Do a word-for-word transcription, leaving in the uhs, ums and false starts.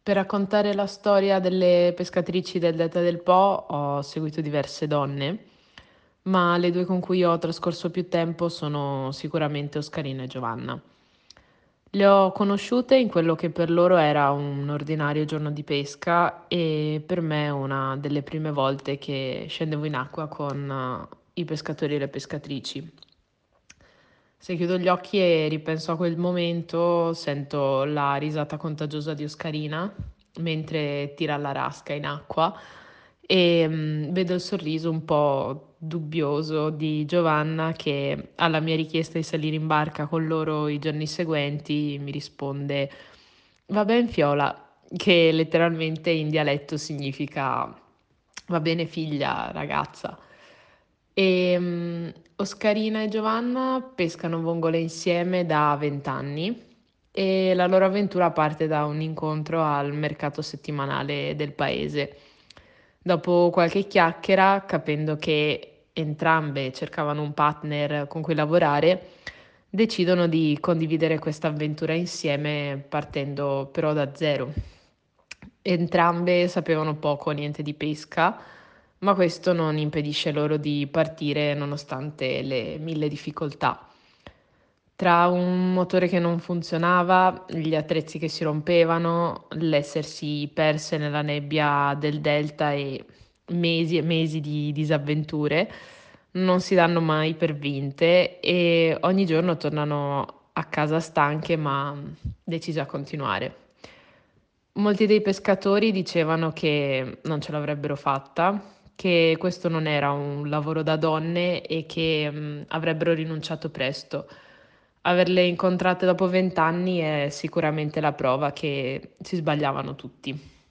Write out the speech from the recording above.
Per raccontare la storia delle pescatrici del Delta del Po ho seguito diverse donne, ma le due con cui ho trascorso più tempo sono sicuramente Oscarina e Giovanna. Le ho conosciute in quello che per loro era un ordinario giorno di pesca e per me una delle prime volte che scendevo in acqua con eh, i pescatori e le pescatrici. Se chiudo gli occhi e ripenso a quel momento, sento la risata contagiosa di Oscarina mentre tira la rasca in acqua e mm, vedo il sorriso un po' dubbioso di Giovanna che alla mia richiesta di salire in barca con loro i giorni seguenti mi risponde va ben Fiola, che letteralmente in dialetto significa va bene figlia, ragazza. E, Oscarina e Giovanna pescano vongole insieme da vent'anni e la loro avventura parte da un incontro al mercato settimanale del paese. Dopo qualche chiacchiera, capendo che entrambe cercavano un partner con cui lavorare, decidono di condividere questa avventura insieme partendo però da zero. Entrambe sapevano poco o niente di pesca, ma questo non impedisce loro di partire nonostante le mille difficoltà. Tra un motore che non funzionava, gli attrezzi che si rompevano, l'essersi perse nella nebbia del delta e mesi e mesi di disavventure, non si danno mai per vinte e ogni giorno tornano a casa stanche ma decise a continuare. Molti dei pescatori dicevano che non ce l'avrebbero fatta, che questo non era un lavoro da donne e che, mhmm, avrebbero rinunciato presto. Averle incontrate dopo venti anni è sicuramente la prova che si sbagliavano tutti.